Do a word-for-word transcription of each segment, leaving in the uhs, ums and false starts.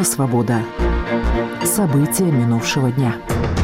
Радио «Свобода». События минувшего дня.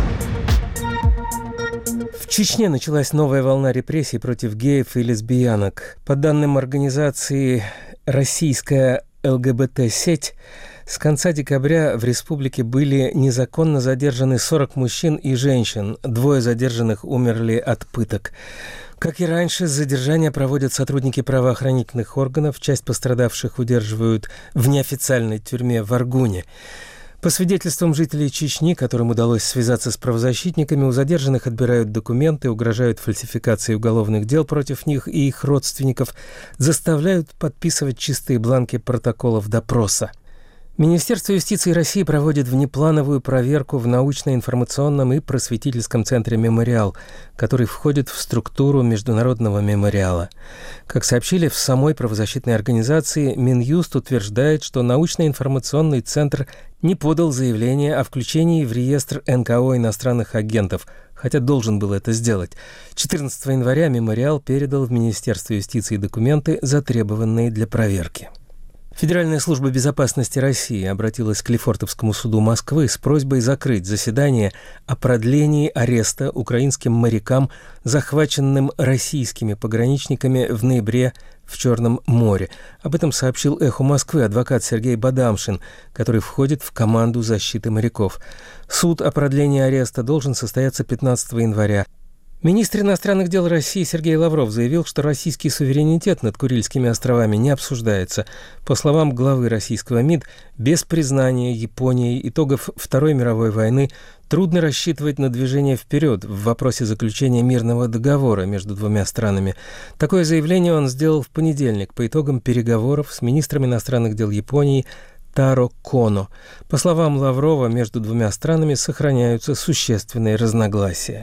В Чечне началась новая волна репрессий против геев и лесбиянок. По данным организации «Российская ЛГБТ-сеть», с конца декабря в республике были незаконно задержаны сорок мужчин и женщин. Двое задержанных умерли от пыток. Как и раньше, задержания проводят сотрудники правоохранительных органов. Часть пострадавших удерживают в неофициальной тюрьме в Аргуне. По свидетельствам жителей Чечни, которым удалось связаться с правозащитниками, у задержанных отбирают документы, угрожают фальсификацией уголовных дел против них и их родственников, заставляют подписывать чистые бланки протоколов допроса. Министерство юстиции России проводит внеплановую проверку в научно-информационном и просветительском центре «Мемориал», который входит в структуру Международного мемориала. Как сообщили в самой правозащитной организации, Минюст утверждает, что научно-информационный центр не подал заявление о включении в реестр эн ка о иностранных агентов, хотя должен был это сделать. четырнадцатого января «Мемориал» передал в Министерство юстиции документы, затребованные для проверки. Федеральная служба безопасности России обратилась к Лефортовскому суду Москвы с просьбой закрыть заседание о продлении ареста украинским морякам, захваченным российскими пограничниками в ноябре в Черном море. Об этом сообщил «Эхо Москвы» адвокат Сергей Бадамшин, который входит в команду защиты моряков. Суд о продлении ареста должен состояться пятнадцатого января. Министр иностранных дел России Сергей Лавров заявил, что российский суверенитет над Курильскими островами не обсуждается. По словам главы российского МИД, без признания Японией итогов Второй мировой войны трудно рассчитывать на движение вперед в вопросе заключения мирного договора между двумя странами. Такое заявление он сделал в понедельник по итогам переговоров с министром иностранных дел Японии Таро Коно. По словам Лаврова, между двумя странами сохраняются существенные разногласия.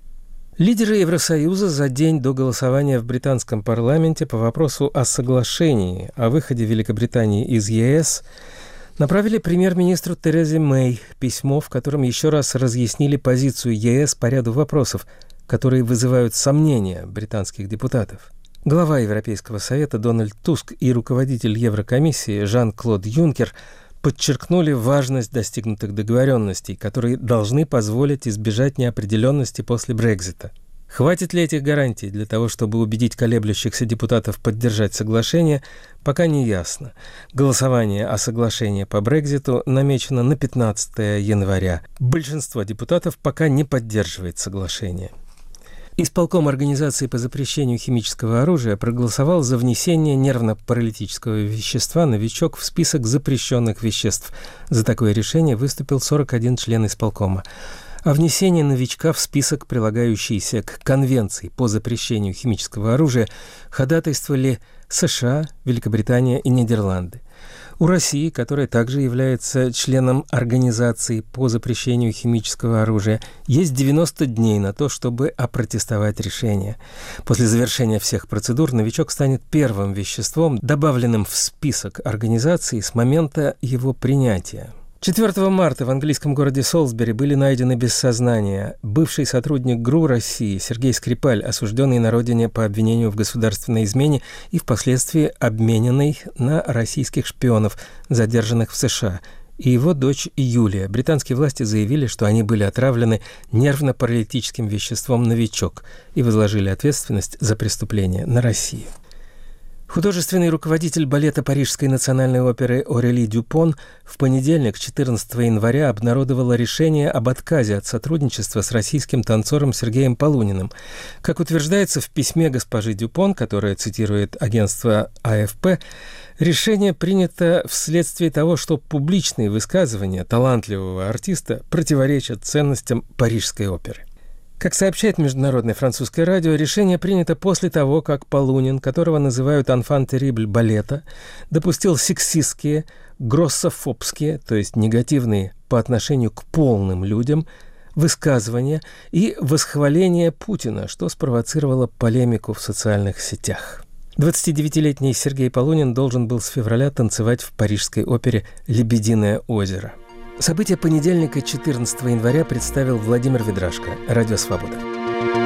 Лидеры Евросоюза за день до голосования в британском парламенте по вопросу о соглашении о выходе Великобритании из е эс направили премьер-министру Терезе Мэй письмо, в котором еще раз разъяснили позицию е эс по ряду вопросов, которые вызывают сомнения британских депутатов. Глава Европейского совета Дональд Туск и руководитель Еврокомиссии Жан-Клод Юнкер подчеркнули важность достигнутых договоренностей, которые должны позволить избежать неопределенности после Брексита. Хватит ли этих гарантий для того, чтобы убедить колеблющихся депутатов поддержать соглашение, пока не ясно. Голосование о соглашении по Брекситу намечено на пятнадцатого января. Большинство депутатов пока не поддерживает соглашение. Исполком Организации по запрещению химического оружия проголосовал за внесение нервно-паралитического вещества «Новичок» в список запрещенных веществ. За такое решение выступил сорок один член исполкома. О внесении «Новичка» в список, прилагающийся к Конвенции по запрещению химического оружия, ходатайствовали США, Великобритания и Нидерланды. У России, которая также является членом Организации по запрещению химического оружия, есть девяносто дней на то, чтобы опротестовать решение. После завершения всех процедур «Новичок» станет первым веществом, добавленным в список организации с момента его принятия. четвёртого марта в английском городе Солсбери были найдены без сознания бывший сотрудник ГРУ России Сергей Скрипаль, осужденный на родине по обвинению в государственной измене и впоследствии обмененный на российских шпионов, задержанных в США, и его дочь Юлия. Британские власти заявили, что они были отравлены нервно-паралитическим веществом «Новичок» и возложили ответственность за преступление на Россию. Художественный руководитель балета Парижской национальной оперы Орели Дюпон в понедельник, четырнадцатого января, обнародовала решение об отказе от сотрудничества с российским танцором Сергеем Полуниным. Как утверждается в письме госпожи Дюпон, которое цитирует агентство а эф пэ, решение принято вследствие того, что публичные высказывания талантливого артиста противоречат ценностям Парижской оперы. Как сообщает Международное французское радио, решение принято после того, как Полунин, которого называют «анфан терибль» балета, допустил сексистские, гроссофобские, то есть негативные по отношению к полным людям, высказывания и восхваление Путина, что спровоцировало полемику в социальных сетях. двадцатидевятилетний Сергей Полунин должен был с февраля танцевать в парижской опере «Лебединое озеро». События понедельника, четырнадцатого января, представил Владимир Ведрашко. Радио «Свобода».